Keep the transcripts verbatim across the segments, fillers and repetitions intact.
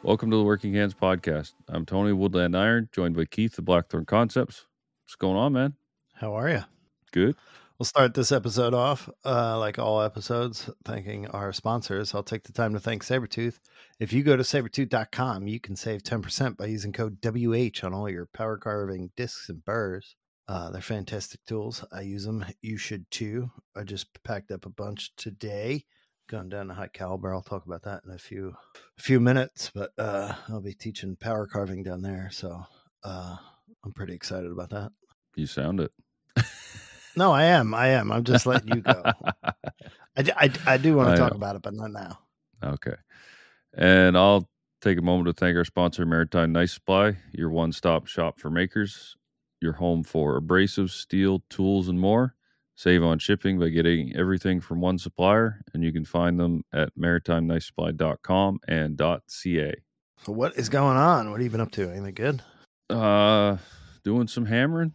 Welcome to the Working Hands Podcast. I'm Tony Woodland Iron, joined by Keith the Blackthorn Concepts. What's going on, man? How are you? Good. We'll start this episode off, uh, like all episodes, thanking our sponsors. I'll take the time to thank Sabertooth. If you go to sabertooth dot com, you can save ten percent by using code W H on all your power carving discs and burrs. Uh, they're fantastic tools. I use them. You should too. I just packed up a bunch today. Going down to high caliber. I'll talk about that in a few a few minutes, but uh, I'll be teaching power carving down there. So uh, I'm pretty excited about that. You sound it. No, I am. I am. I'm just letting you go. I, I, I do want I to talk know. about it, but not now. Okay. And I'll take a moment to thank our sponsor, Maritime Knife Supply, your one-stop shop for makers, your home for abrasives, steel, tools, and more. Save on shipping by getting everything from one supplier, and you can find them at maritime knife supply dot com and .ca. So what is going on? What have you been up to? Anything good? Uh, doing some hammering.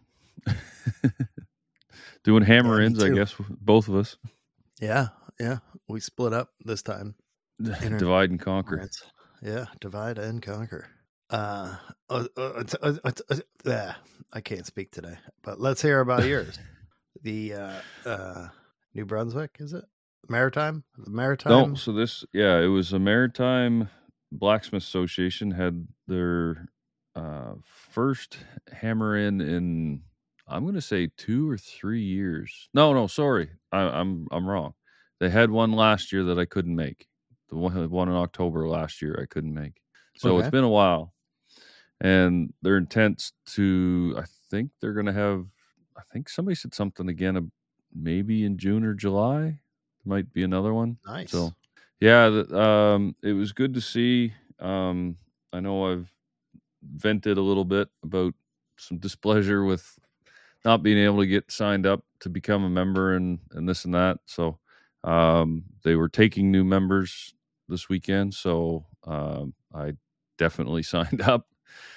Doing hammer-ins, Yeah, I me too. guess, both of us. Yeah, yeah. We split up this time. Inter- Divide and conquer. Right. Yeah, divide and conquer. Uh, uh, uh, uh, uh, uh, uh, I can't speak today, but let's hear about yours. The uh, uh, New Brunswick, is it? Maritime? The Maritime? No, so this, yeah, it was a Maritime Blacksmith Association had their uh, first hammer in in I'm going to say two or three years. No, no, sorry, I, I'm I'm wrong. They had one last year that I couldn't make. The one, one in October last year I couldn't make. So Okay. it's been a while, and their intent's to. I think they're going to have. I think somebody said something again, uh, maybe in June or July. Might be another one. Nice. So, yeah, the, um, it was good to see. Um, I know I've vented a little bit about some displeasure with not being able to get signed up to become a member and, and this and that. So, um, they were taking new members this weekend. So, um, I definitely signed up.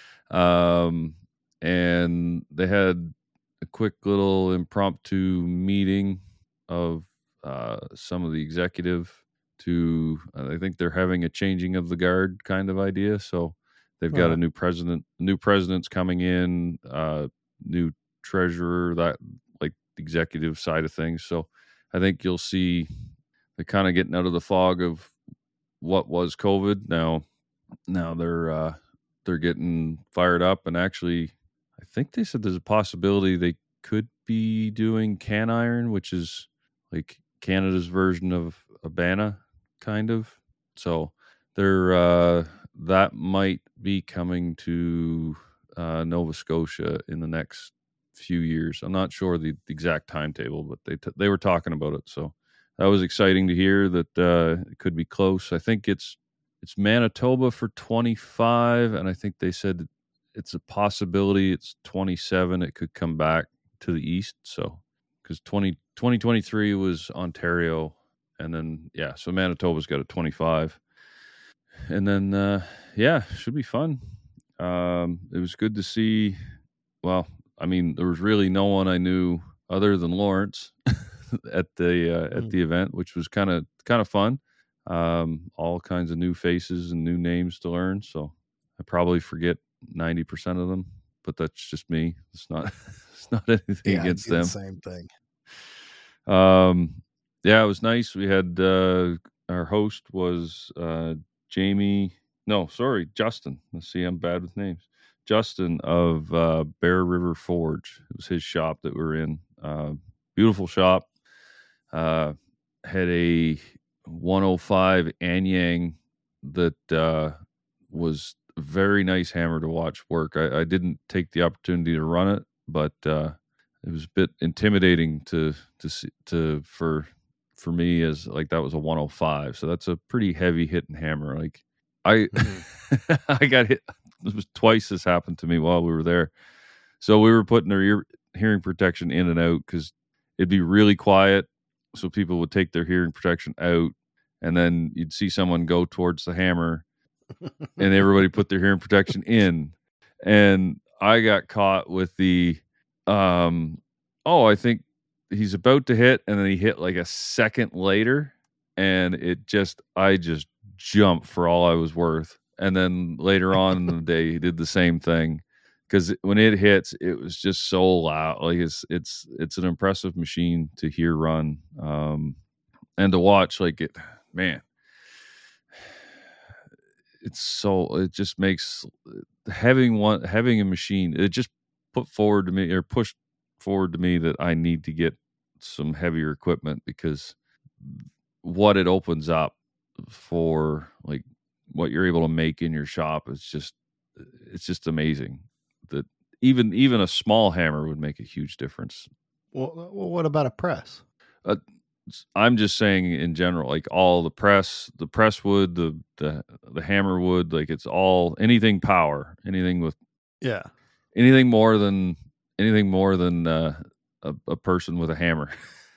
Um, and they had a quick little impromptu meeting of uh, some of the executive to, uh, I think they're having a changing of the guard kind of idea. So they've got Uh-huh. a new president, new president's coming in, uh, new treasurer, that like executive side of things. So I think you'll see they're kind of getting out of the fog of what was COVID. Now, now they're, uh, they're getting fired up, and actually, I think they said there's a possibility they could be doing can iron, which is like Canada's version of Abana, kind of. So they're uh, that might be coming to uh, Nova Scotia in the next few years. I'm not sure the, the exact timetable, but they t- they were talking about it. So that was exciting to hear that uh, it could be close. I think it's it's Manitoba for twenty-five, and I think they said it's a possibility it's twenty-seven. It could come back to the east. So, because twenty twenty-three was Ontario, and then, yeah, so Manitoba's got a twenty-five. And then, uh, yeah, should be fun. Um, it was good to see. Well, I mean, there was really no one I knew other than Lawrence at the uh, at Mm. the event, which was kind of kind of fun. Um, all kinds of new faces and new names to learn. So I probably forget ninety percent of them, but that's just me. It's not, it's not anything Yeah, I against do the them. same thing. Um, yeah, it was nice. We had, uh, our host was, uh, Jamie. No, sorry, Justin. Let's see. I'm bad with names. Justin of, uh, Bear River Forge. It was his shop that we're in. Uh, beautiful shop. Uh, had a one oh five Anyang that uh, was a very nice hammer to watch work. I, I didn't take the opportunity to run it, but uh, it was a bit intimidating to to see, to for for me, as like that was a one oh five. So that's a pretty heavy hitting hammer. Like I Mhm. I got hit. It was twice this happened to me while we were there. So we were putting our ear, hearing protection in and out because it'd be really quiet. So people would take their hearing protection out, and then you'd see someone go towards the hammer, and everybody put their hearing protection in. And I got caught with the, um, oh, I think he's about to hit, and then he hit like a second later, and it just, I just jumped for all I was worth. and then later on in the day he did the same thing, because when it hits, it was just so loud. Like it's it's it's an impressive machine to hear run, um, and to watch. Like it, man, it's so it just makes having one having a machine. It just put forward to me or pushed forward to me that I need to get some heavier equipment, because what it opens up for, like what you're able to make in your shop, is just it's just amazing. That even even a small hammer would make a huge difference. Well, well what about a press? Uh, I'm just saying in general, like all the press, the press wood, the the the hammer wood, like it's all anything power, anything with yeah, anything more than anything more than uh, a, a person with a hammer.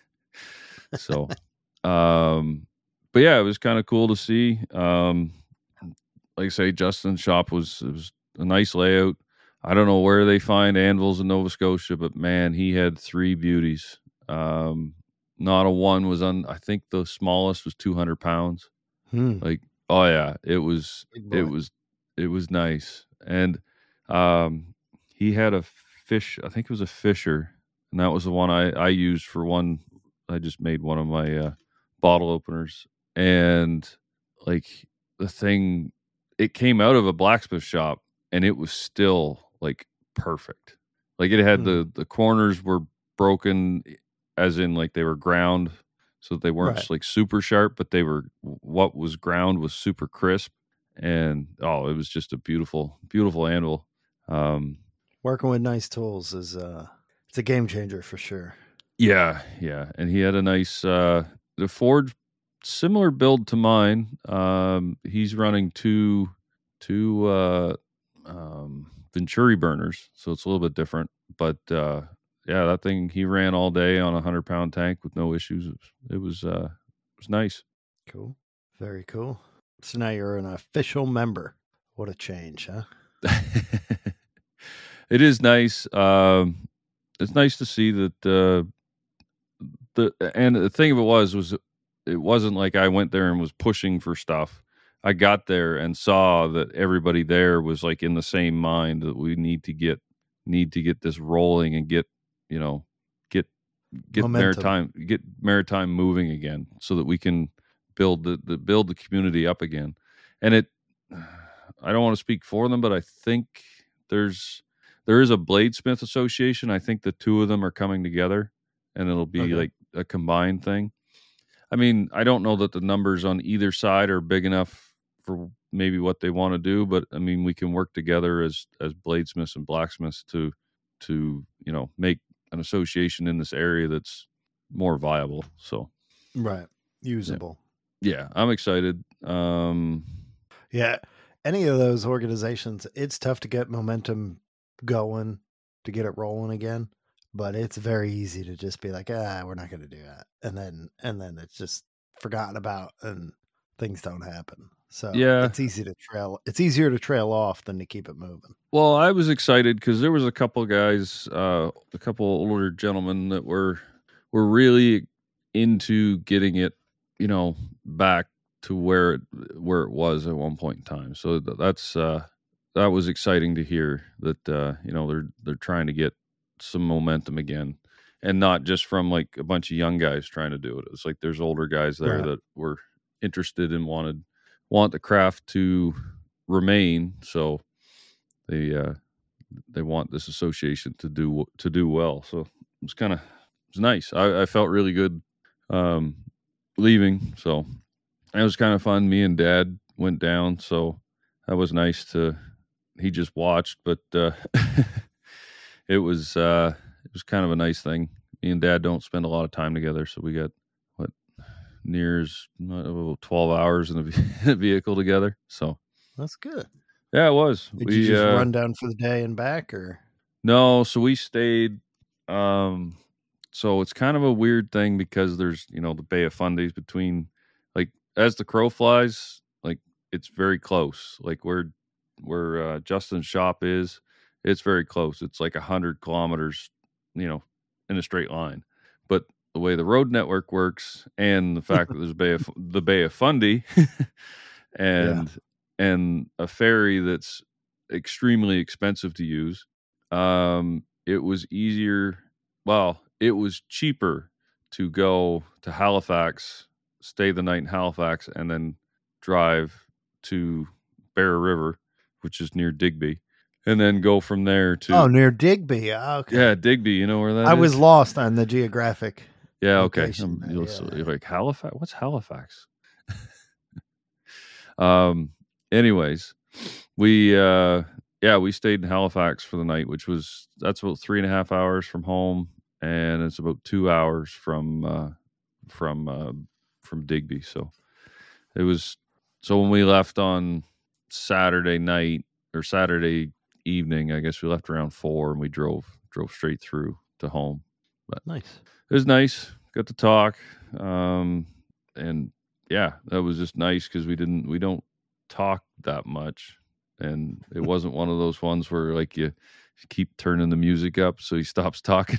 So, um, but yeah, it was kind of cool to see. Um, like I say, Justin's shop was it was a nice layout. I don't know where they find anvils in Nova Scotia, but man, he had three beauties. Um, not a one was on. I think the smallest was two hundred pounds. Hmm. Like, oh yeah, it was it was it was nice. And um, he had a fish. I think it was a Fisher, and that was the one I I used for one. I just made one of my uh, bottle openers, and like the thing, it came out of a blacksmith shop, and it was still like perfect. Like it had Hmm. the the corners were broken, as in like they were ground, so they weren't Right. like super sharp, but they were, what was ground was super crisp, and oh, it was just a beautiful, beautiful anvil. Um, Working with nice tools is uh, it's a game changer for sure. Yeah, yeah, and he had a nice uh, the forge, similar build to mine. Um, he's running two two uh, um, Venturi burners, so it's a little bit different. But uh, yeah, that thing he ran all day on a hundred pound tank with no issues. It was it was, uh, it was nice. Cool, very cool. So now you're an official member. What a change, huh? It is nice. Um, it's nice to see that. Uh, the and the thing of it was was it wasn't like I went there and was pushing for stuff. I got there and saw that everybody there was like in the same mind that we need to get need to get this rolling and get, you know, get get Momentum. maritime get maritime moving again, so that we can build the, the build the community up again. And it I don't want to speak for them, but I think there's there is a bladesmith association. I think the two of them are coming together, and it'll be Okay. like a combined thing. I mean, I don't know that the numbers on either side are big enough for maybe what they want to do, but I mean, we can work together as as bladesmiths and blacksmiths to to you know make an association in this area that's more viable. So Right, usable. Yeah, yeah, I'm excited. Um, yeah, any of those organizations, it's tough to get momentum going, to get it rolling again. But it's very easy to just be like, ah, we're not going to do that, and then and then it's just forgotten about, and things don't happen. So yeah, it's easy to trail. It's easier to trail off than to keep it moving. Well, I was excited because there was a couple guys, uh, a couple older gentlemen that were were really into getting it, you know, back to where it where it was at one point in time. So th- that's uh, that was exciting to hear that uh, you know they're they're trying to get some momentum again, and not just from like a bunch of young guys trying to do it. It's like there's older guys there Right. that were interested and wanted want the craft to remain. So they uh, they want this association to do to do well. So it's kind of it's nice. I, I felt really good um, leaving. So it was kind of fun. Me and Dad went down, so that was nice to. He just watched, but uh, it was uh, it was kind of a nice thing. Me and Dad don't spend a lot of time together, so we got what nears uh, twelve hours in a vehicle together. So That's good. yeah, it was. Did we you just uh, run down for the day and back, or No, so we stayed. Um, so it's kind of a weird thing because there's, you know, the Bay of Fundy's between, like, as the crow flies, like it's very close. Like where where uh, Justin's shop is, it's very close. It's like a hundred kilometers, you know, in a straight line. But the way the road network works, and the fact that there's Bay of, the Bay of Fundy, and and a ferry that's extremely expensive to use. Um, it was easier. Well, it was cheaper to go to Halifax, stay the night in Halifax, and then drive to Bear River, which is near Digby, and then go from there to Oh, near Digby. Okay. yeah, Digby. You know where that I is? was lost on the geographic. Yeah, okay. location. Um, you'll, Yeah, so- yeah. you're like Halifax. What's Halifax? um. Anyways, we uh yeah we stayed in Halifax for the night, which was that's about three and a half hours from home, and it's about two hours from uh, from uh, from Digby. So it was so when we left on Saturday night or Saturday evening, I guess we left around four, and we drove drove straight through to home. But Nice. it was nice. Got to talk, um, and yeah, that was just nice because we didn't we don't talk that much, and it wasn't one of those ones where like you, you keep turning the music up so he stops talking.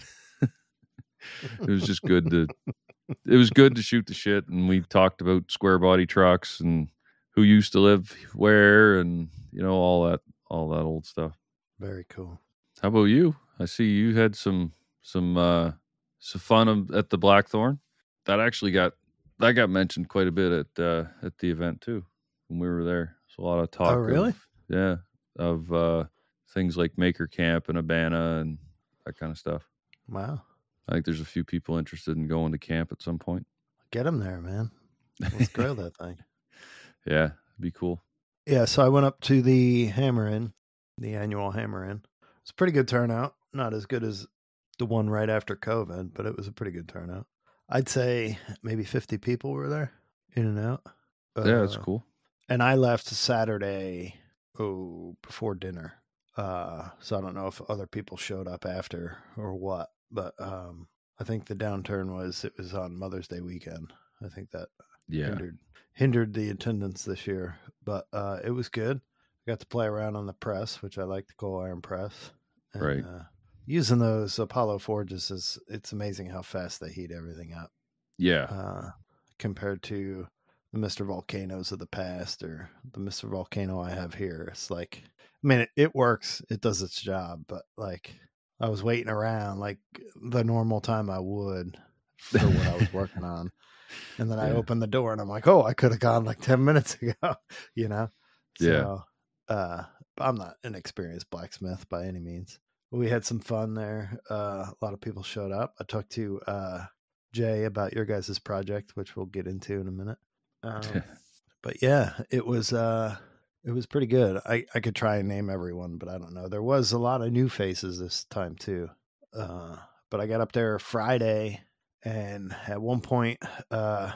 It was just good to it was good to shoot the shit, and we talked about square body trucks and who used to live where, and you know all that all that old stuff. Very cool. How about you? I see you had some some uh some fun at the Blackthorn. That actually got that got mentioned quite a bit at uh at the event too when we were there. There's a lot of talk Oh, really? of, yeah, of uh things like Maker Camp and Abana and that kind of stuff. Wow. I think there's a few people interested in going to camp at some point. Get them there, man. Let's grill that thing. Yeah, it'd be cool. Yeah, so I went up to the Hammer Inn, the annual Hammer Inn. It's a pretty good turnout. Not as good as the one right after COVID, but it was a pretty good turnout. I'd say maybe fifty people were there, in and out. Yeah, that's Uh, cool. And I left Saturday, oh, before dinner. Uh, so I don't know if other people showed up after or what, but um, I think the downturn was it was on Mother's Day weekend. I think that Yeah, hindered hindered the attendance this year, but uh, it was good. I got to play around on the press, which I like the coal iron press. And, right. Uh, using those Apollo forges is it's amazing how fast they heat everything up Yeah, uh, compared to the Mister Volcanoes of the past or the Mister Volcano I have here. It's like, I mean, it, it works, it does its job, but like I was waiting around like the normal time I would for what I was working on. And then I Yeah. opened the door and I'm like, oh, I could have gone like ten minutes ago, you know? Yeah. So, uh, I'm not an experienced blacksmith by any means. We had some fun there. Uh, a lot of people showed up. I talked to uh, Jay about your guys' project, which we'll get into in a minute. Um, but yeah, it was uh, it was pretty good. I, I could try and name everyone, but I don't know. There was a lot of new faces this time too. Uh, but I got up there Friday, and at one point, uh,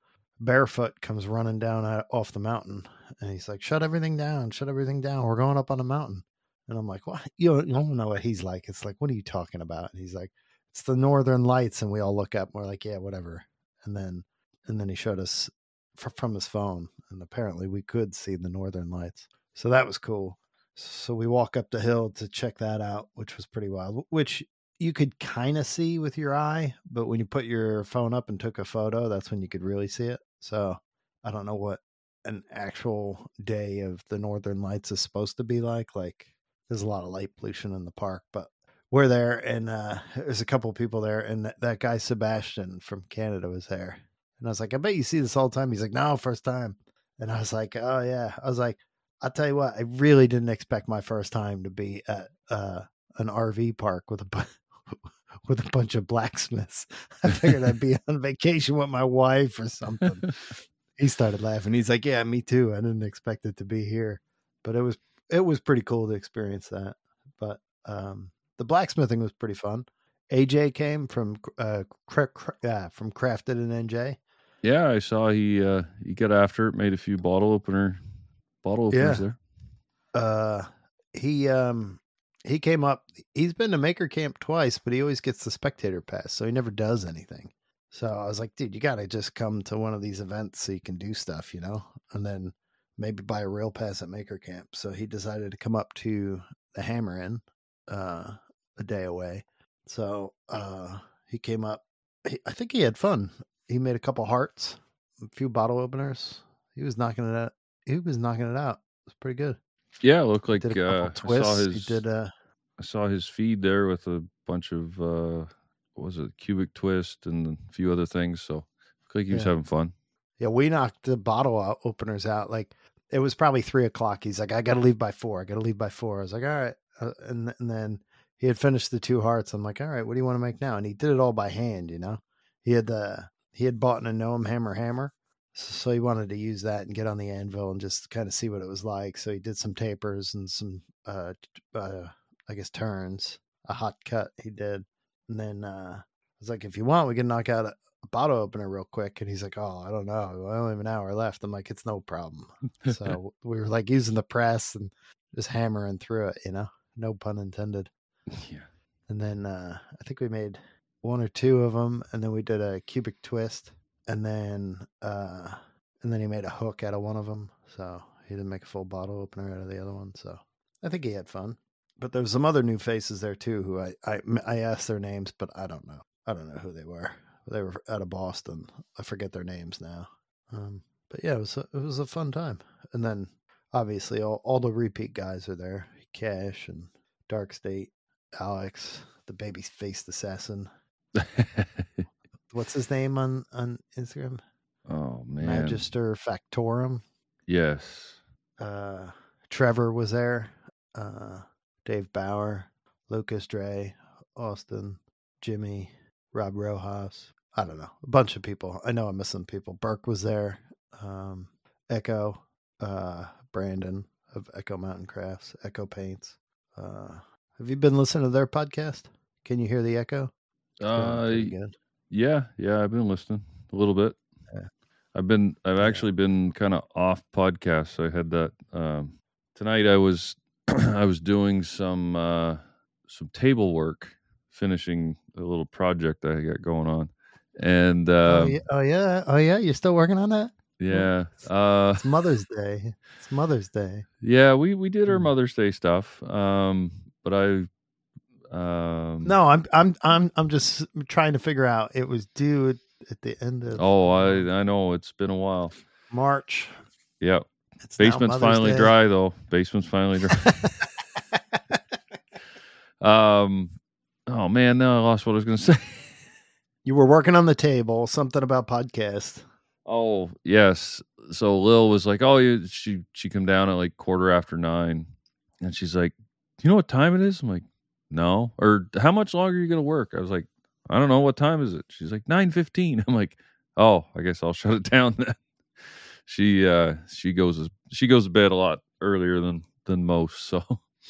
Barefoot comes running down out, off the mountain, and he's like, "Shut everything down! Shut everything down! We're going up on a mountain." And I'm like, "What? You don't, you don't know what he's like." It's like, "What are you talking about?" And he's like, "It's the Northern Lights." And we all look up and we're like, "Yeah, whatever." And then, and then he showed us f- from his phone, and apparently we could see the Northern Lights. So that was cool. So we walk up the hill to check that out, which was pretty wild, which you could kind of see with your eye, but when you put your phone up and took a photo, that's when you could really see it. So I don't know what an actual day of the Northern Lights is supposed to be like. Like there's a lot of light pollution in the park, but we're there, and uh, there's a couple of people there, and that, that guy Sebastian from Canada was there. And I was like, I bet you see this all the time. He's like, no, first time. And I was like, oh yeah. I was like, I'll tell you what, I really didn't expect my first time to be at uh, an R V park with a bu- with a bunch of blacksmiths. I figured I'd be on vacation with my wife or something. He started laughing. He's like, yeah, me too. I didn't expect it to be here, but it was, it was pretty cool to experience that. But um, the blacksmithing was pretty fun. A J came from, uh, cra- cra- uh, from Crafted in N J. Yeah, I saw he uh he got after it, made a few bottle opener bottle openers Yeah. there. Uh, he, um, he came up, he's been to Maker Camp twice, but he always gets the spectator pass. So he never does anything. So I was like, dude, you got to just come to one of these events so you can do stuff, you know, and then maybe buy a real pass at Maker Camp. So he decided to come up to the Hammer Inn, uh, a day away. So, uh, he came up, he, I think he had fun. He made a couple hearts, a few bottle openers. He was knocking it out. He was knocking it out. was pretty good. Yeah, it looked He like did a couple uh, I saw twists. He his did uh I saw his feed there with a bunch of uh, what was it, cubic twist and a few other things. So looked like he was yeah. having fun. Yeah, we knocked the bottle out, openers out. Like it was probably three o'clock. He's like, I got to leave by four. I got to leave by four. I was like, all right. Uh, and and then he had finished the two hearts. I'm like, all right, what do you want to make now? And he did it all by hand. You know, he had the he had bought an Noam Hammer hammer, so he wanted to use that and get on the anvil and just kind of see what it was like. So he did some tapers and some, uh, uh I guess turns, a hot cut he did, and then uh, I was like, if you want, we can knock out a, a bottle opener real quick. And he's like, oh, I don't know. I only have an hour left. I'm like, it's no problem. So we were like using the press and just hammering through it, you know, no pun intended. Yeah. And then uh, I think we made one or two of them. And then we did a cubic twist. And then, uh, and then he made a hook out of one of them. So he didn't make a full bottle opener out of the other one. So I think he had fun. But there was some other new faces there too, who I, I, I asked their names, but I don't know. I don't know who they were. They were out of Boston. I forget their names now. Um, but yeah, it was a, it was a fun time. And then obviously all, all the repeat guys are there. Cash and Dark State, Alex, the baby faced assassin. What's his name on, on Instagram? Oh man. Magister Factorum. Yes. Uh, Trevor was there. Uh, Dave Bauer, Lucas Dre, Austin, Jimmy, Rob Rojas. I don't know. A bunch of people. I know I'm missing people. Burke was there. Um, Echo, uh, Brandon of Echo Mountain Crafts, Echo Paints. Uh, have you been listening to their podcast? Can you hear the echo? Uh, yeah, yeah. I've been listening a little bit. Yeah. I've been, I've yeah. actually been kind of off podcasts. I had that um, tonight. I was, I was doing some, uh, some table work, finishing a little project I got going on, and um, oh yeah, oh yeah, oh yeah. You're still working on that? Yeah. Uh, it's Mother's Day. It's Mother's Day. Yeah, we, we did our Mother's Day stuff. Um, but I, um, no, I'm, I'm, I'm, I'm just trying to figure out. It was due at, at the end of. Oh, I, I know it's been a while. March. Yep. It's Basement's finally Day. dry though. Basement's finally dry. um, oh man, now I lost what I was going to say. You were working on the table, something about podcast. Oh yes. So Lil was like, "Oh, you, she she come down at like quarter after nine, and she's like, do you know what time it is?" I'm like, "No." Or how much longer are you gonna work? I was like, "I don't know. What time is it?" She's like, nine fifteen. I'm like, "Oh, I guess I'll shut it down then." She uh she goes she goes to bed a lot earlier than than most. So,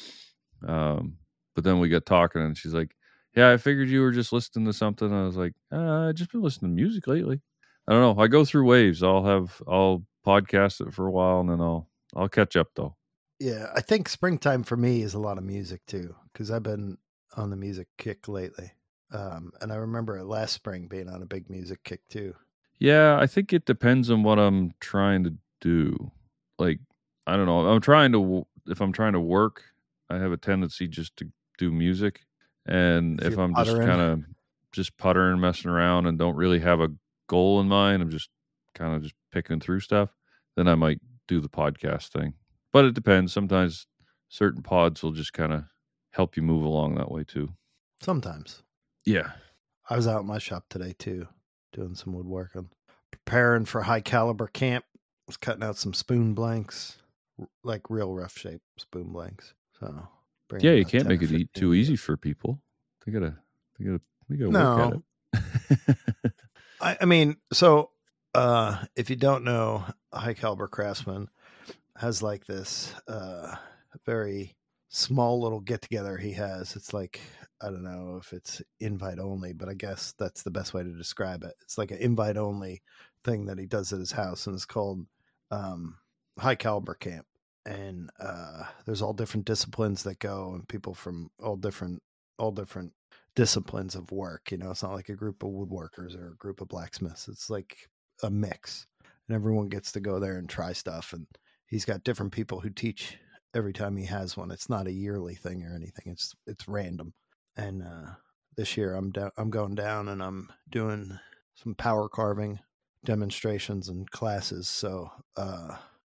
um, but then we got talking, and she's like, "Yeah, I figured you were just listening to something." I was like, uh, "I just been listening to music lately." I don't know. I go through waves. I'll have I'll podcast it for a while, and then I'll I'll catch up though. Yeah, I think springtime for me is a lot of music too, because I've been on the music kick lately. Um, and I remember last spring being on a big music kick too. Yeah, I think it depends on what I'm trying to do. Like, I don't know. I'm trying to if I'm trying to work, I have a tendency just to do music, and if, if I'm puttering. just kind of just puttering, messing around, and don't really have a goal in mind, I'm just kind of just picking through stuff, then I might do the podcast thing. But it depends. Sometimes certain pods will just kind of help you move along that way too. Sometimes. Yeah. I was out in my shop today too, doing some woodworking, preparing for high caliber camp. I was cutting out some spoon blanks, like real rough shape spoon blanks. So yeah, you can't make it too easy for people. They gotta, they gotta, they gotta no. work at it. I, I mean, so uh, if you don't know, High Caliber Craftsman has like this uh, very small little get together he has. It's like, I don't know if it's invite only, but I guess that's the best way to describe it. It's like an invite only thing that he does at his house, and it's called um, High Caliber Camp. And uh, there's all different disciplines that go, and people from all different, all different disciplines of work. You know, it's not like a group of woodworkers or a group of blacksmiths. It's like a mix, and everyone gets to go there and try stuff. And he's got different people who teach every time he has one. It's not a yearly thing or anything. It's it's random. And uh, this year I'm down. I'm going down, and I'm doing some power carving demonstrations and classes. So uh,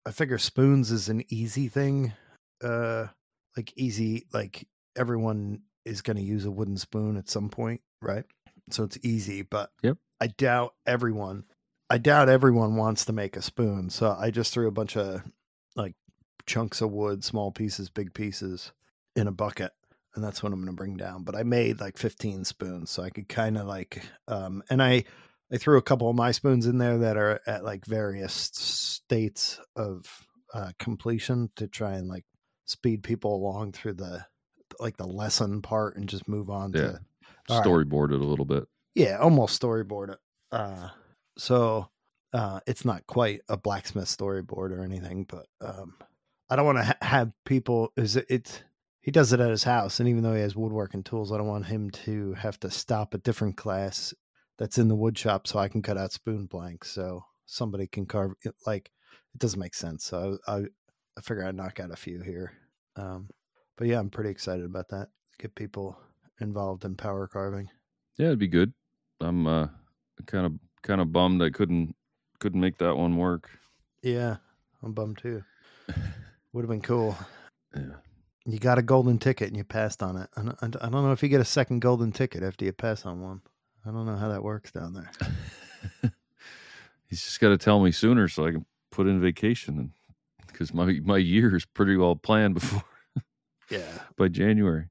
I figure spoons is an easy thing. Uh, like easy, like everyone is going to use a wooden spoon at some point, right? So it's easy, but Yep. I doubt everyone, I doubt everyone wants to make a spoon. So I just threw a bunch of like chunks of wood, small pieces, big pieces in a bucket. And that's what I'm going to bring down. But I made like fifteen spoons. So I could kind of like, um, and I, I threw a couple of my spoons in there that are at like various states of uh, completion to try and like speed people along through the, like the lesson part and just move on Yeah. to all Storyboard right. it a little bit. Yeah, almost storyboard it. Uh, so uh, it's not quite a blacksmith storyboard or anything, but um, I don't want to ha- have people. Is it? It's he does it at his house, and even though he has woodworking tools, I don't want him to have to stop a different class that's in the wood shop so I can cut out spoon blanks so somebody can carve. It. Like it doesn't make sense. So I, I, I figure I'd knock out a few here. Um, but yeah, I'm pretty excited about that. Get people involved in power carving. Yeah, it'd be good. I'm uh, kind of kind of bummed I couldn't couldn't make that one work. Yeah, I'm bummed too. Would have been cool. Yeah. You got a golden ticket and you passed on it. I don't, I don't know if you get a second golden ticket after you pass on one. I don't know how that works down there. He's just got to tell me sooner so I can put in vacation, because my my year is pretty well planned before. Yeah. By January.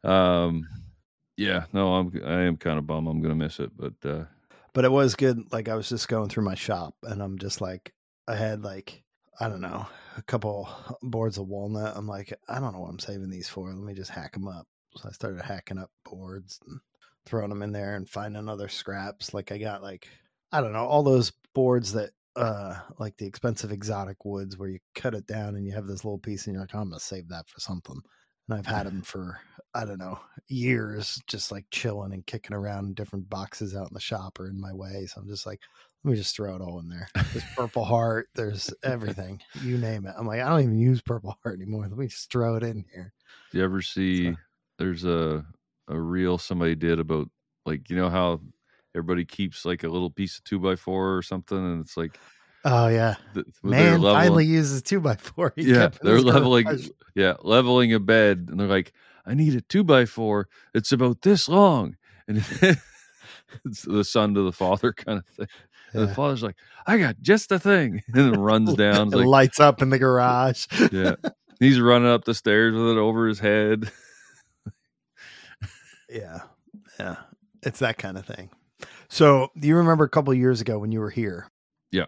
Um, yeah, no, I'm I am kind of bummed. I'm gonna miss it, but uh, but it was good. Like I was just going through my shop, and I'm just like, I had like I don't know a couple boards of walnut. I'm like, I don't know what I'm saving these for. Let me just hack them up. So I started hacking up boards and throwing them in there and finding other scraps. Like I got like I don't know all those boards that uh like the expensive exotic woods where you cut it down and you have this little piece and you're like, oh, I'm gonna save that for something. And I've had them for, I don't know, years, just like chilling and kicking around in different boxes out in the shop or in my way. So I'm just like, let me just throw it all in there. There's Purple Heart. There's everything. You name it. I'm like, I don't even use Purple Heart anymore. Let me just throw it in here. Do you ever see, so. There's a, a reel somebody did about, like, you know how everybody keeps like a little piece of two by four or something, and it's like, oh yeah, the, man finally uses two by four. He yeah, they're leveling, garage. yeah, leveling a bed, and they're like, "I need a two by four. It's about this long," and it's the son to the father kind of thing. Yeah. And the father's like, "I got just the thing," and it runs down, it like, lights up in the garage. Yeah, he's running up the stairs with it over his head. yeah, yeah, it's that kind of thing. So, do you remember a couple of years ago when you were here? Yeah.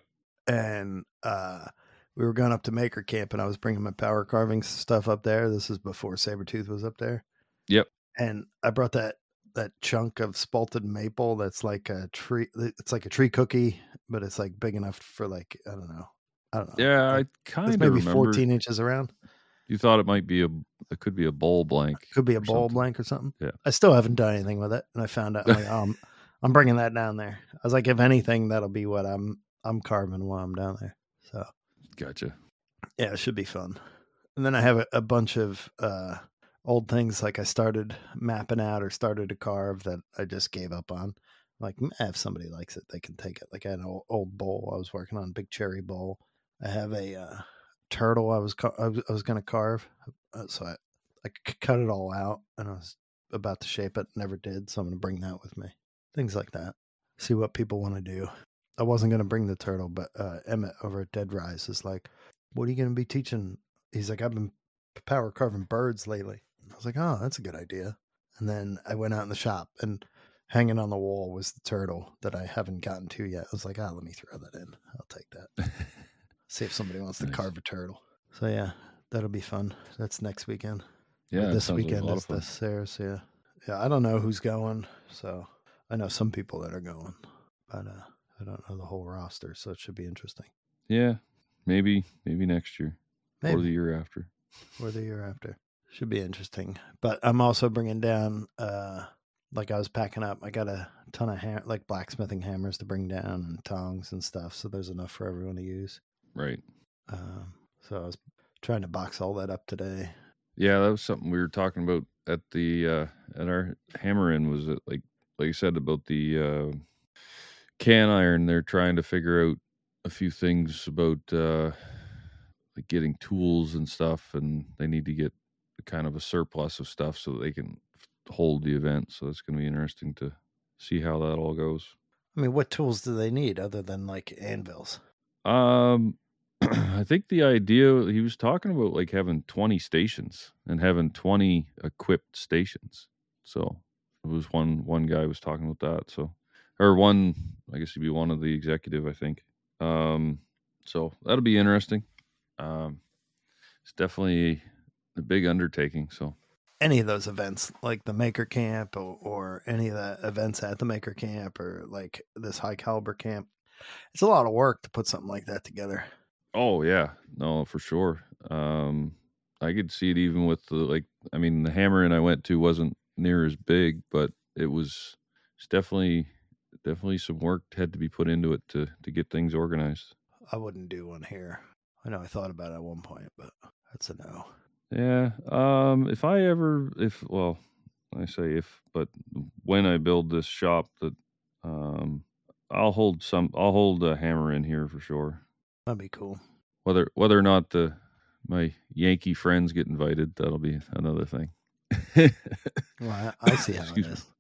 And uh, we were going up to Maker Camp, and I was bringing my power carving stuff up there. This is before Sabretooth was up there. Yep. And I brought that that chunk of spalted maple that's like a tree. It's like a tree cookie, but it's like big enough for like, I don't know. I don't know. Yeah, like, I kind of maybe remember. fourteen inches around. You thought it might be a, it could be a bowl blank. It could be a bowl something. blank or something. Yeah. I still haven't done anything with it. And I found out, I'm like, oh, I'm, I'm bringing that down there. I was like, if anything, that'll be what I'm, I'm carving while I'm down there. So, gotcha. Yeah, it should be fun. And then I have a, a bunch of uh, old things like I started mapping out or started to carve that I just gave up on. Like, if somebody likes it, they can take it. Like I had an old, old bowl I was working on, big cherry bowl. I have a uh, turtle I was ca- I was, I was going to carve, uh, so I I cut it all out, and I was about to shape it, never did. So I'm going to bring that with me. Things like that. See what people want to do. I wasn't going to bring the turtle, but uh, Emmett over at Dead Rise is like, what are you going to be teaching? He's like, I've been power carving birds lately. I was like, oh, that's a good idea. And then I went out in the shop, and hanging on the wall was the turtle that I haven't gotten to yet. I was like, oh, let me throw that in. I'll take that. See if somebody wants nice. to carve a turtle. So yeah, that'll be fun. That's next weekend. Yeah, or this weekend like is the Sayers. Yeah, yeah. I don't know who's going, so I know some people that are going, but uh, I don't know the whole roster. So it should be interesting. Yeah, maybe maybe next year maybe. or the year after, or the year after. Should be interesting. But I'm also bringing down. Uh, like I was packing up. I got a ton of ham- like blacksmithing hammers to bring down and tongs and stuff. So there's enough for everyone to use. Right. Um, so I was trying to box all that up today. Yeah, that was something we were talking about at the uh, at our hammer in. Was it like like you said about the uh, can iron? They're trying to figure out a few things about uh, like getting tools and stuff, and they need to get kind of a surplus of stuff so that they can hold the event. So it's going to be interesting to see how that all goes. I mean, what tools do they need other than like anvils? Um, I think the idea he was talking about like having twenty stations and having twenty equipped stations. So it was one one guy was talking about that. So or one, I guess he'd be one of the executive, I think. Um, so that'll be interesting. Um, it's definitely a big undertaking. So any of those events, like the Maker Camp or, or any of the events at the Maker Camp or like this high caliber camp, it's a lot of work to put something like that together. Oh yeah, no, for sure. Um, I could see it even with the like. I mean, the Hammer Inn I went to wasn't near as big, but it was it's definitely definitely some work had to be put into it to to get things organized. I wouldn't do one here. I know I thought about it at one point, but that's a no. Yeah. Um, if I ever, if well, I say if, but when I build this shop, that um, I'll hold some. I'll hold a Hammer Inn here for sure. That'd be cool. Whether whether or not the my Yankee friends get invited, that'll be another thing. Well, I, I see how it is.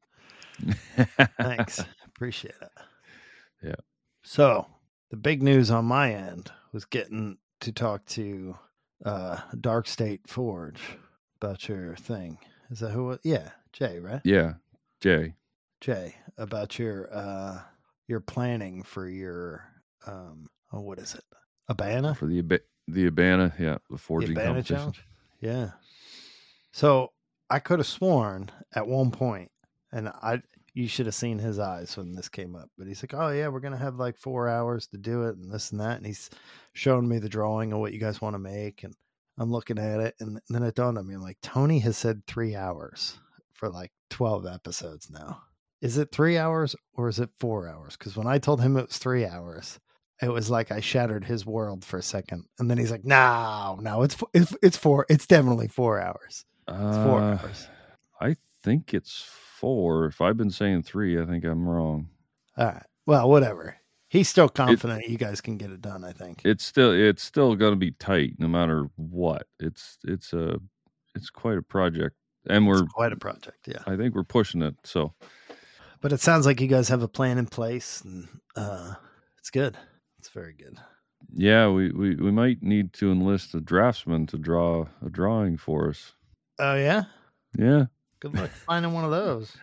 Thanks. Appreciate it. Yeah. So the big news on my end was getting to talk to uh, Dark State Forge about your thing. Is that who? It, yeah, Jay, right? Yeah, Jay. Jay, about your uh, your planning for your um, oh, what is it? Abana? For the the Abana, yeah, the forging the Abana competition. Challenge? Yeah. So I could have sworn at one point, and I you should have seen his eyes when this came up, but he's like, oh yeah, we're gonna have like four hours to do it and this and that, and he's showing me the drawing of what you guys want to make, and I'm looking at it, and then it dawned on me, I'm like, Tony has said three hours for like twelve episodes now. Is it three hours or is it four hours? Because when I told him it was three hours, it was like I shattered his world for a second, and then he's like, no, no, it's it's it's four, it's definitely four hours. It's four uh, hours. I think it's four. If I've been saying three, I think I'm wrong. All right. Well, whatever. He's still confident it, you guys can get it done, I think. It's still it's still going to be tight no matter what. It's it's a it's quite a project, and we're it's quite a project. Yeah, I think we're pushing it. So, but it sounds like you guys have a plan in place, and uh, it's good. It's very good. Yeah, we, we, we might need to enlist a draftsman to draw a drawing for us. Oh yeah, yeah. Good luck finding one of those.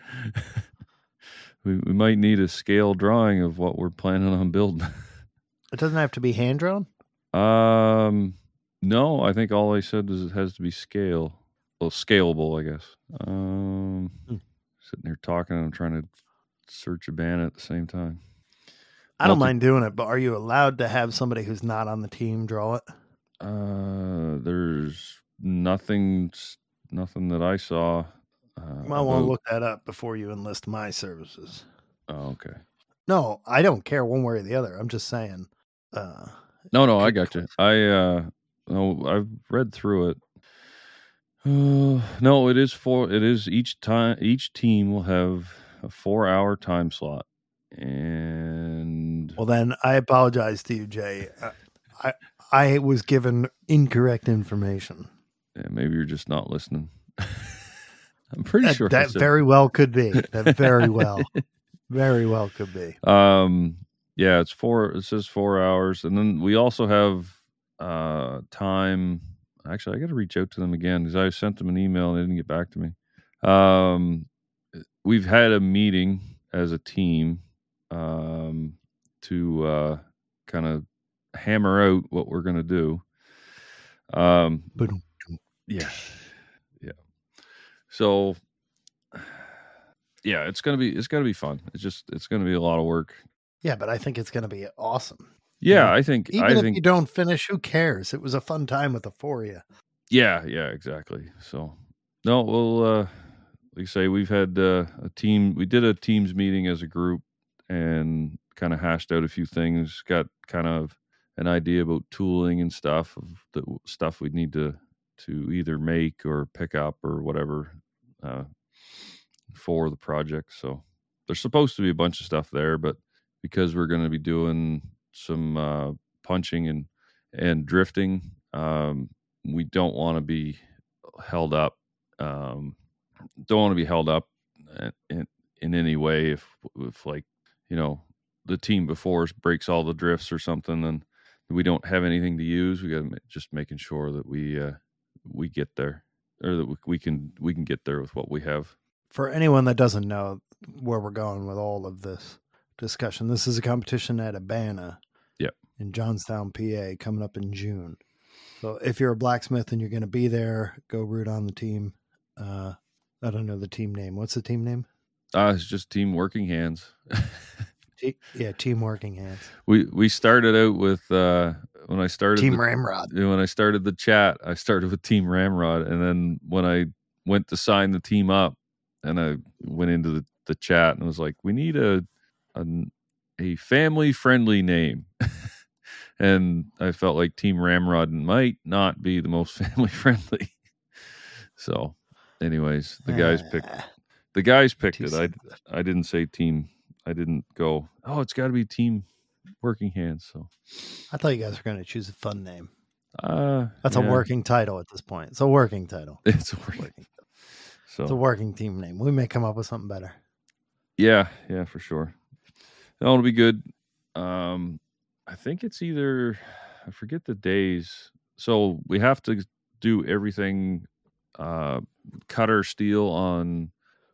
we we might need a scale drawing of what we're planning on building. It doesn't have to be hand drawn. Um, no, I think all I said is it has to be scale, well, scalable, I guess. Um, hmm. Sitting here talking, and I'm trying to search a band at the same time. I don't Multi- mind doing it, but are you allowed to have somebody who's not on the team draw it? Uh, there's nothing, nothing that I saw. Uh, well, I want to look that up before you enlist my services. Oh, okay. No, I don't care one way or the other. I'm just saying. Uh, no, no, I got you. I, uh, no, I've read through it. Uh, no, it is for, it is each time, each team will have a four hour time slot. And well, then I apologize to you, Jay. I, I, I was given incorrect information. Yeah, maybe you're just not listening. I'm pretty that, sure that very well could be. That very well, very well could be. Um, yeah, it's four. It says four hours, and then we also have uh time. Actually, I got to reach out to them again because I sent them an email and they didn't get back to me. Um, we've had a meeting as a team um, to uh, kind of hammer out what we're going to do. Um, yeah. Yeah. So, yeah, it's going to be, it's going to be fun. It's just, it's going to be a lot of work. Yeah, but I think it's going to be awesome. Yeah, you know, I think, even I if think, you don't finish, who cares? It was a fun time with the four of you. Yeah, yeah, exactly. So, no, well, uh, like I say, we've had uh, a team, we did a teams meeting as a group and kind of hashed out a few things, got kind of an idea about tooling and stuff, of the stuff we'd need to, to either make or pick up or whatever uh, for the project. So there's supposed to be a bunch of stuff there, but because we're going to be doing some uh, punching and, and drifting, Um, we don't want to be held up. Um, don't want to be held up in, in any way. If, if like, you know, the team before us breaks all the drifts or something, then we don't have anything to use. We got to just making sure that we, uh, we get there, or that we can, we can get there with what we have. For anyone that doesn't know where we're going with all of this discussion, this is a competition at Abana. Yep. In Johnstown, P A, coming up in June. So if you're a blacksmith and you're going to be there, go root on the team. Uh, I don't know the team name. What's the team name? Uh, it's just Team Working Hands. T- yeah, Team Working Hands. We we started out with uh, when I started Team the, Ramrod. When I started the chat, I started with Team Ramrod, and then when I went to sign the team up, and I went into the, the chat and was like, "We need a a, a family friendly name." And I felt like Team Ramrod might not be the most family friendly. So, anyways, the guys picked the guys picked it. I I didn't say team. I didn't go, oh, it's got to be Team Working Hands. So, I thought you guys were going to choose a fun name. Uh, That's yeah. a working title at this point. It's a working title. It's a working, working so it's a working team name. We may come up with something better. Yeah, yeah, for sure. That'll be good. Um, I think it's either, I forget the days. So we have to do everything, uh, cutter steel on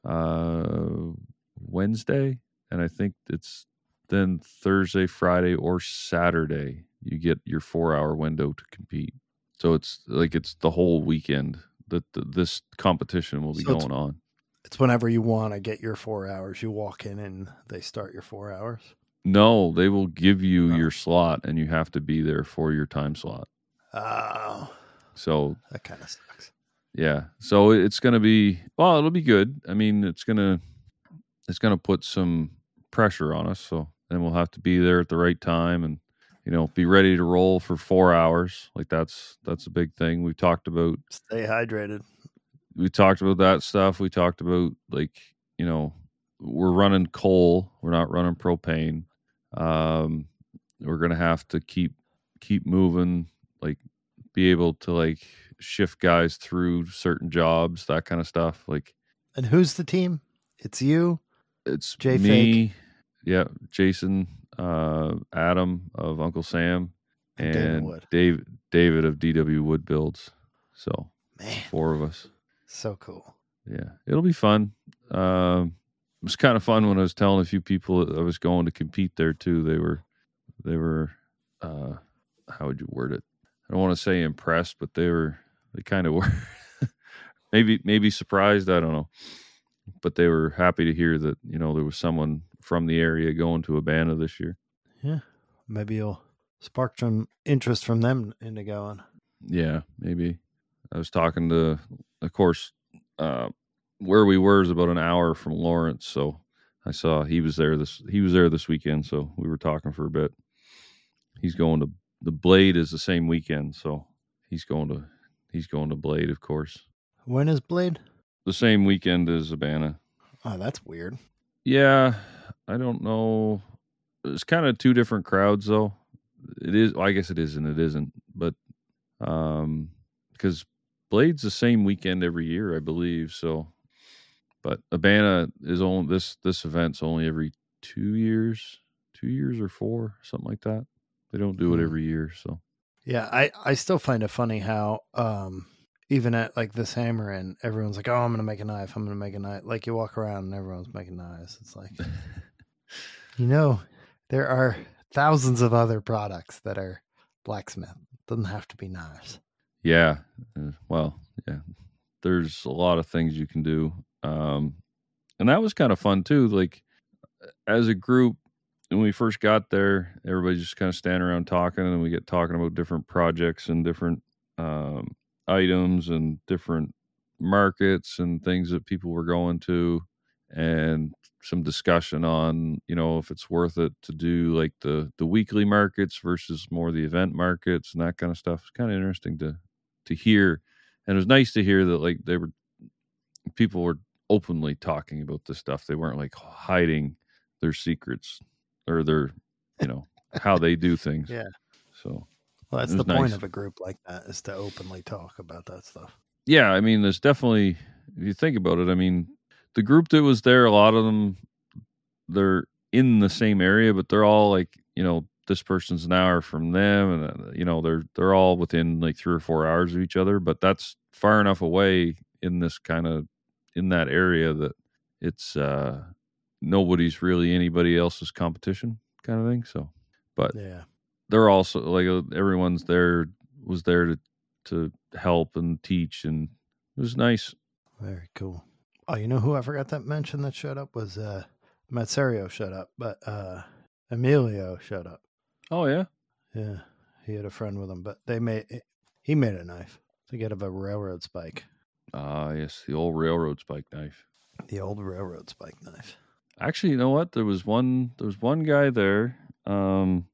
uh, Wednesday. And I think it's then Thursday, Friday, or Saturday, you get your four hour window to compete. So it's like, it's the whole weekend that the, this competition will be so going on. It's whenever you want to get your four hours. You walk in and they start your four hours. No, they will give you oh. your slot, and you have to be there for your time slot. Oh, so that kind of sucks. Yeah, so it's going to be well. It'll be good. I mean, it's gonna it's gonna put some pressure on us. So then we'll have to be there at the right time, and you know, be ready to roll for four hours. Like that's that's a big thing. We talked about stay hydrated. We talked about that stuff. We talked about like you know, we're running coal. We're not running propane. Um, we're gonna have to keep keep moving, like be able to like shift guys through certain jobs, that kind of stuff. Like, and who's the team? It's you. It's Jay me. Fake. Yeah, Jason, uh, Adam of Uncle Sam, and, and Dave David of D W Wood Builds. So, man, four of us. So cool. Yeah, it'll be fun. Um, it was kind of fun when I was telling a few people that I was going to compete there too. They were, they were, uh, how would you word it? I don't want to say impressed, but they were, they kind of were maybe, maybe surprised. I don't know, but they were happy to hear that, you know, there was someone from the area going to Abana this year. Yeah. Maybe you'll spark some interest from them into going. Yeah, maybe. I was talking to, of course, uh, where we were is about an hour from Lawrence. So I saw he was there this, he was there this weekend. So we were talking for a bit. He's going to, the Blade is the same weekend. So he's going to, he's going to Blade, of course. When is Blade? The same weekend as Abana. Oh, that's weird. Yeah. I don't know. It's kind of two different crowds though. It is, well, I guess it is and it isn't, but, um, because Blade's the same weekend every year, I believe. So, but Abana is only this this event's only every two years, two years or four, something like that. They don't do it every year. So, yeah, I I still find it funny how um even at like this hammer and everyone's like, oh, I'm gonna make a knife. I'm gonna make a knife. Like you walk around and everyone's making knives. It's like, you know, there are thousands of other products that are blacksmith. It doesn't have to be knives. Yeah. Well, yeah, there's a lot of things you can do. Um, and that was kind of fun too. Like as a group, when we first got there, everybody just kind of standing around talking and we get talking about different projects and different, um, items and different markets and things that people were going to, and some discussion on, you know, if it's worth it to do like the, the weekly markets versus more the event markets and that kind of stuff. It's kind of interesting to, to hear. And it was nice to hear that like they were, people were openly talking about this stuff. They weren't like hiding their secrets or their, you know, how they do things. Yeah. So, well, Well, that's it the was point nice. of a group like that, is to openly talk about that stuff. Yeah, I mean, there's definitely, if you think about it, I mean, the group that was there, a lot of them, they're in the same area, but they're all like, you know, this person's an hour from them, and uh, you know, they're they're all within like three or four hours of each other. But that's far enough away in this kind of in that area that it's uh nobody's really anybody else's competition kind of thing. So, but Yeah. they're also like uh, everyone's there was there to to help and teach, and it was nice. Very cool. Oh, you know who I forgot to mention that showed up was uh Matserio showed up, but uh Emilio showed up. Oh yeah, Yeah. He had a friend with him, but they made he made a knife to get of a railroad spike. ah yes, the old railroad spike knife. The old railroad spike knife. Actually, you know what? There was one. There was one guy there. Um,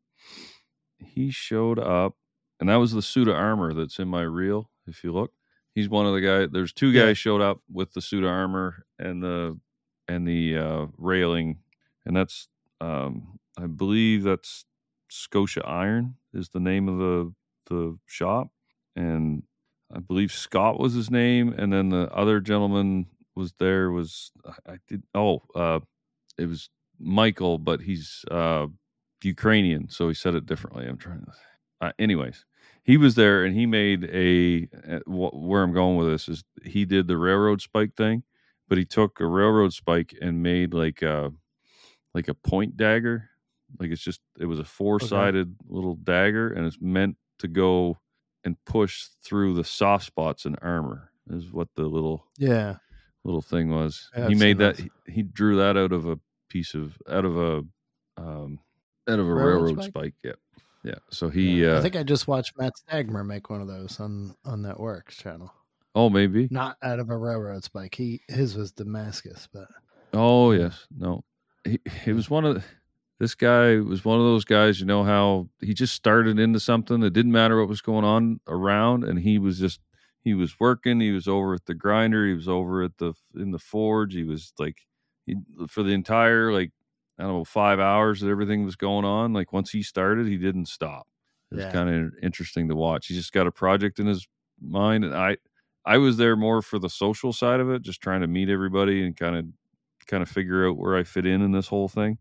he showed up, and that was the suit of armor that's in my reel. If you look, he's one of the guys. There's two guys Yeah. showed up with the suit of armor and the and the uh, railing, and that's um, I believe that's Scotia Iron is the name of the the shop, and I believe Scott was his name, and then the other gentleman was there was I did oh uh it was Michael, but he's uh Ukrainian, so he said it differently. I'm trying to uh, anyways, he was there and he made a uh, wh- where I'm going with this is he did the railroad spike thing, but he took a railroad spike and made like a like a point dagger. Like it's just it was a four-sided little dagger, and it's meant to go and push through the soft spots in armor is what the little Yeah. little thing was. Yeah, he I've made seen that those. he, he drew that out of a piece of out of a um out of a Railroad railroad spike? spike. Yeah. Yeah. So he Yeah. uh I think I just watched Matt Stagmer make one of those on on that Works channel. oh maybe. Not out of a railroad spike. He his was Damascus, but Oh yeah. yes. No. He he was one of the, this guy was one of those guys, you know how he just started into something. It didn't matter what was going on around, and he was just he was working. He was over at the grinder. He was over at the in the forge. He was like he, for the entire like I don't know five hours that everything was going on. Like once he started, he didn't stop. It was Yeah. kind of interesting to watch. He just got a project in his mind, and I I was there more for the social side of it, just trying to meet everybody and kind of kind of figure out where I fit in in this whole thing.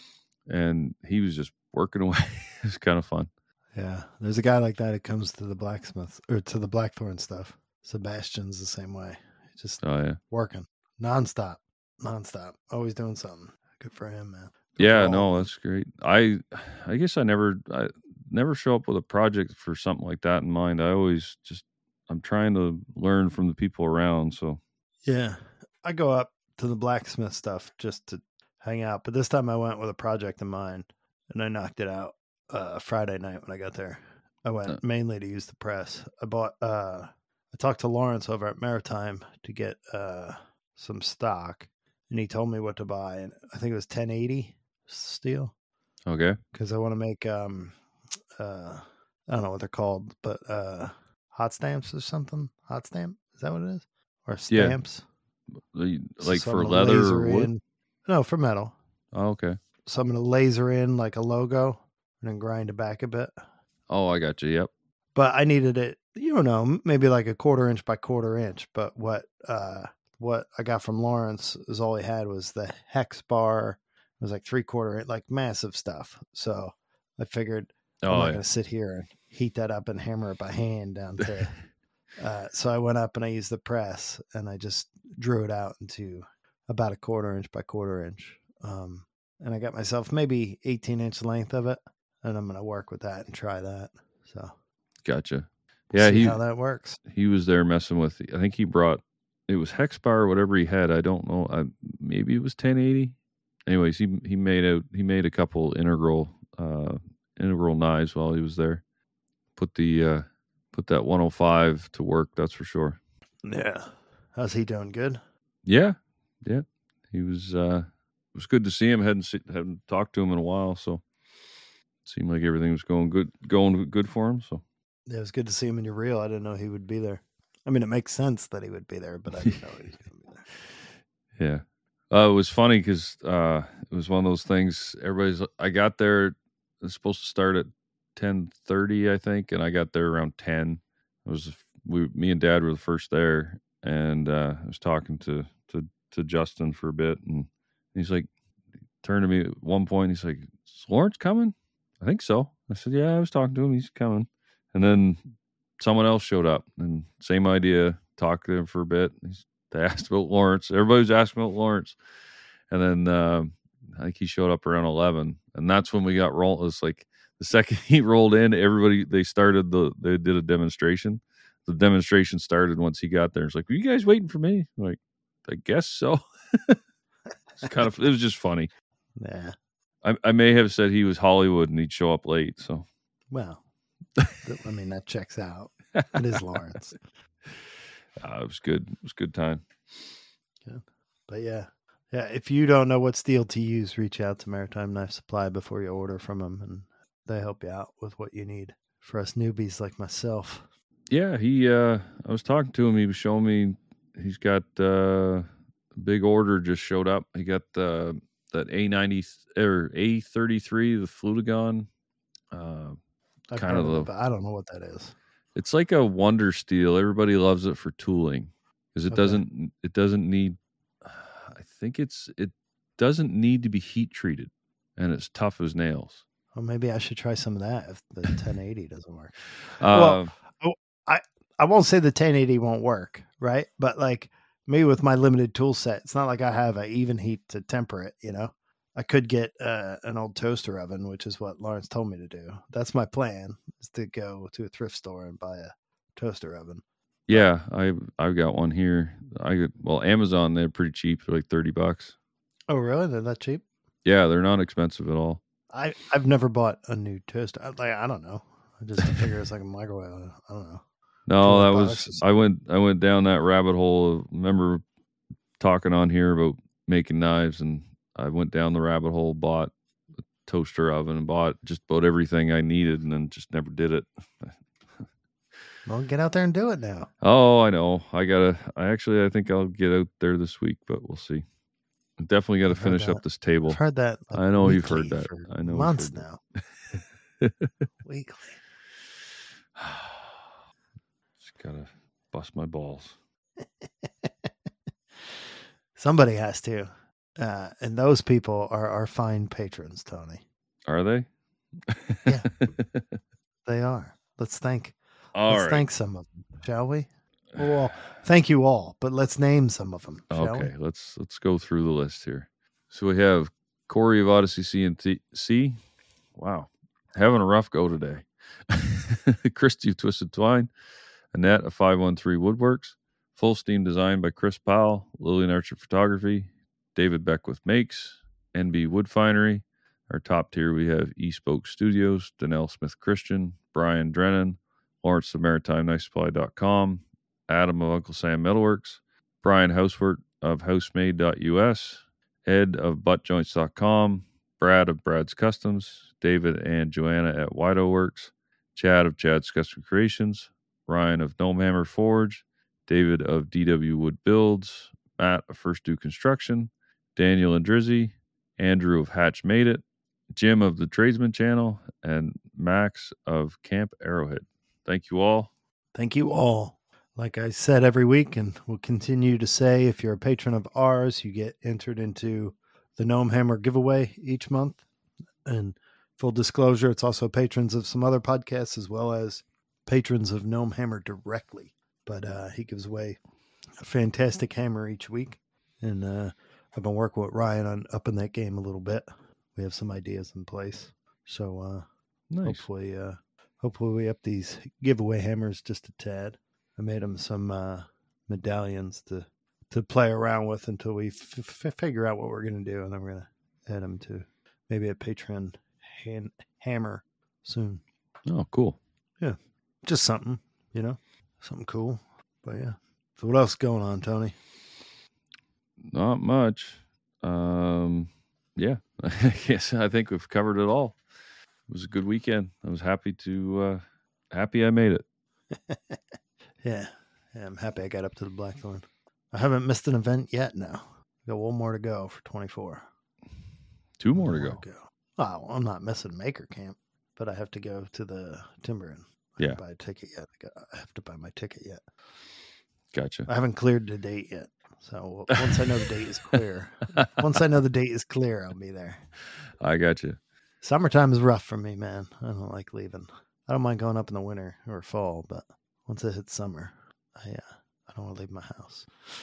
And he was just working away. It was kind of fun. Yeah. There's a guy like that who comes to the blacksmith or to the Blackthorn stuff. Sebastian's the same way. Just Oh yeah. working nonstop. Nonstop. Always doing something. Good for him, man. Good Yeah, for all no, of them. that's great. I I guess I never I never show up with a project for something like that in mind. I always just I'm trying to learn from the people around. So Yeah. I go up to the blacksmith stuff just to hang out. But this time I went with a project in mind and I knocked it out uh Friday night when I got there. I went Uh. mainly to use the press. I bought uh I talked to Lawrence over at Maritime to get uh some stock and he told me what to buy, and I think it was ten eighty steel okay. because I want to make um uh I don't know what they're called, but uh hot stamps or something. Hot stamp? Is that what it is? Or Yeah. stamps? The- So Like I'm for gonna leather laser or wood? in- No, for metal. Oh, okay. So I'm gonna laser in like a logo and then grind it back a bit. Oh, I got you. Yep. But I needed it, you don't know, m- maybe like a quarter inch by quarter inch. But what uh what I got from Lawrence is all he had was the hex bar. It was like three quarter inch, like massive stuff. So I figured I'm Oh not yeah. gonna sit here and heat that up and hammer it by hand down to uh so I went up and I used the press and I just drew it out into about a quarter inch by quarter inch. Um and I got myself maybe eighteen inch length of it, and I'm gonna work with that and try that. So Gotcha. Yeah, see he how that works. he was there messing with. I think he brought it was hex bar or whatever he had. I don't know. I, maybe it was ten eighty. Anyways, he he made a he made a couple integral uh integral knives while he was there. Put the uh put that one oh five to work. That's for sure. Yeah. How's he doing? Good? Yeah, yeah. He was. uh It was good to see him. Hadn't se- hadn't talked to him in a while, so it seemed like everything was going good going good for him. So Yeah, it was good to see him in your reel. I didn't know he would be there. I mean, it makes sense that he would be there, but I didn't know he was going to be there. yeah. Uh, it was funny because uh, it was one of those things. Everybody's. I got there. It's supposed to start at ten thirty, I think, and I got there around ten. It was we, me and Dad were the first there, and uh, I was talking to, to to Justin for a bit, and he's like, turned to me at one point. He's like, "Is Lawrence coming?" I think so. I said, "Yeah, I was talking to him. He's coming." And then someone else showed up, and same idea. Talked to him for a bit. He's, they asked about Lawrence. Everybody was asking about Lawrence, and then uh, I think he showed up around eleven, and that's when we got rolled. It was like the second he rolled in, everybody they started the they did a demonstration. The demonstration started once he got there. It's like, "Were you guys waiting for me?" I'm like, I guess so. It's kind of it was just funny. Yeah. I, I may have said he was Hollywood and he'd show up late. So, well, I mean that checks out. It is Lawrence. Uh, it was good. It was a good time. Good. But yeah, yeah. If you don't know what steel to use, reach out to Maritime Knife Supply before you order from them, and they help you out with what you need. For us newbies like myself. Yeah, he. Uh, I was talking to him. He was showing me. He's got uh, a big order just showed up. He got uh, that A ninety or A thirty-three, the Flutagon. Uh, I've kind heard of of the. it, but I don't know what that is. It's like a wonder steel. Everybody loves it for tooling because it Okay. doesn't. It doesn't need. I think it's. It doesn't need to be heat treated, and it's tough as nails. Well, maybe I should try some of that if the ten eighty doesn't work. Uh, well, I I won't say the ten eighty won't work, right? But like me with my limited tool set, it's not like I have an even heat to temper it. You know, I could get uh, an old toaster oven, which is what Lawrence told me to do. That's my plan: is to go to a thrift store and buy a toaster oven. Yeah, I I've got one here. I could, well, Amazon, they're pretty cheap. They're like thirty bucks. Oh, really? They're that cheap? Yeah, they're not expensive at all. I I've never bought a new toaster. I- Like I don't know. I just figure it's like a microwave. I don't know. No, that bucks was is- I went I went down that rabbit hole. Remember talking on here about making knives, and I went down the rabbit hole, bought a toaster oven, and bought just about everything I needed, and then just never did it. Well, get out there and do it now. Oh, I know. I gotta. I actually, I think I'll get out there this week, but we'll see. I definitely got to I've heard finish up that. this table. I've heard that. like, I know you've heard weekly that. for I know you've months heard now. Weekly. Just gotta bust my balls. Somebody has to, uh, and those people are our fine patrons, Tony. Are they? Yeah. They are. Let's thank. All let's right. thank some of them, shall we? Well, thank you all, but let's name some of them. Shall Okay, we? let's let's go through the list here. So we have Corey of Odyssey C and T C. Wow, having a rough go today. Christy of Twisted Twine, Annette of five one three Woodworks, Full Steam Design by Chris Powell, Lillian Archer Photography, David Beckwith Makes, N B Wood Finery. Our top tier we have East Spoke Studios, Danelle Smith Christian, Brian Drennan, Lawrence of Maritime Knife Supply dot com, Adam of Uncle Sam Metalworks, Brian Housework of Housemade dot U S, Ed of Butt Joints dot com, Brad of Brad's Customs, David and Joanna at Wido Works, Chad of Chad's Custom Creations, Ryan of Gnome Hammer Forge, David of D W Wood Builds, Matt of First Do Construction, Daniel and Drizzy, Andrew of Hatch Made It, Jim of the Tradesman Channel, and Max of Camp Arrowhead. Thank you all. Thank you all. Like I said every week, and will continue to say, if you're a patron of ours, you get entered into the Gnome Hammer giveaway each month. And full disclosure, it's also patrons of some other podcasts as well as patrons of Gnome Hammer directly. But uh, he gives away a fantastic hammer each week. And uh, I've been working with Ryan on upping that game a little bit. We have some ideas in place. So uh, Nice. hopefully, uh, hopefully we up these giveaway hammers just a tad. I made him some uh, medallions to to play around with until we f- f- figure out what we're going to do. And then we're going to add them to maybe a Patreon hand- hammer soon. Oh, cool. Just something, you know, something cool. But yeah. So what else is going on, Tony? Not much. Um, yeah, I guess I think we've covered it all. It was a good weekend. I was happy to, uh, happy I made it. Yeah. Yeah, I'm happy I got up to the Blackthorn. I haven't missed an event yet now. Got one more to go for twenty-four. Two more One to go. Oh, I'm not missing Maker Camp. but I have to go to the timber and I Yeah. haven't buy a ticket yet. I, got, I have to buy my ticket yet. Gotcha. I haven't cleared the date yet. So once I know the date is clear, once I know the date is clear, I'll be there. I got you. Summertime is rough for me, man. I don't like leaving. I don't mind going up in the winter or fall, but once it hits summer, I, uh, I don't want to leave my house.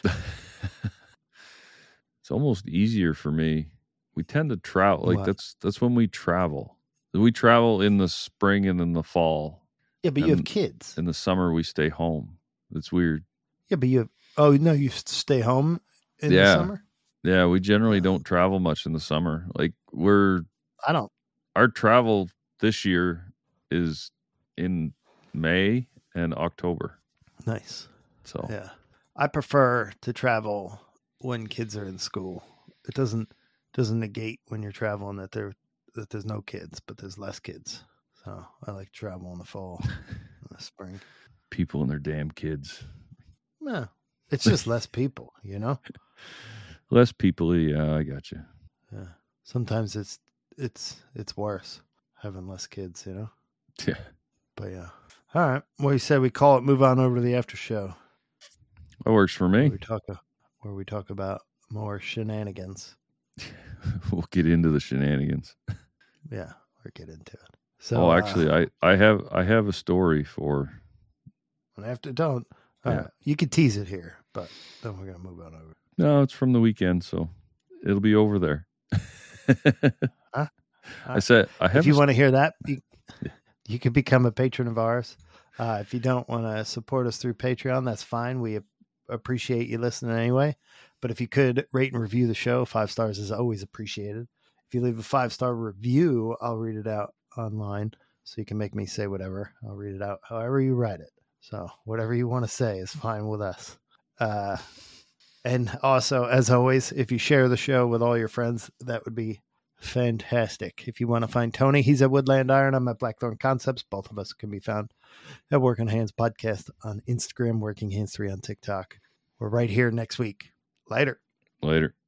It's almost easier for me. We tend to travel. Like What? that's that's when we travel. We travel in the spring and in the fall. Yeah, but you have And kids. In the summer, we stay home. It's weird. Yeah, but you have, oh, no, you stay home in the Yeah. summer? Yeah, we generally Yeah. don't travel much in the summer. Like we're I don't. our travel this year is in May and October. Nice. So Yeah. I prefer to travel when kids are in school. It doesn't doesn't negate when you're traveling that there that there's no kids, but there's less kids. So I like to travel in the fall, in the spring. people and their damn kids. No, it's just less people, you know? Less people. Yeah, I got you. Yeah. Sometimes it's it's it's worse having less kids, you know? Yeah. But yeah. All right. Well, you said we call it move on over to the after show. That works for Where me. we talk where we talk about more shenanigans. We'll get into the shenanigans. Yeah, or get into it. So oh, actually, uh, I, I have I have a story for. after don't all Yeah. right. You can tease it here, but then we're gonna move on over. No, it's from the weekend, so it'll be over there. Huh? I said I have. If you a, want to hear that, you, you can become a patron of ours. Uh, if you don't want to support us through Patreon, that's fine. We appreciate you listening anyway. But if you could rate and review the show, five stars is always appreciated. If you leave a five-star review, I'll read it out online. So you can make me say whatever. I'll read it out however you write it. So whatever you want to say is fine with us. Uh, and also, as always, if you share the show with all your friends, that would be fantastic. If you want to find Tony, he's at Woodland Iron. I'm at Blackthorn Concepts. Both of us can be found at Working Hands Podcast on Instagram, Working Hands three on TikTok. We're right here next week. Later. Later.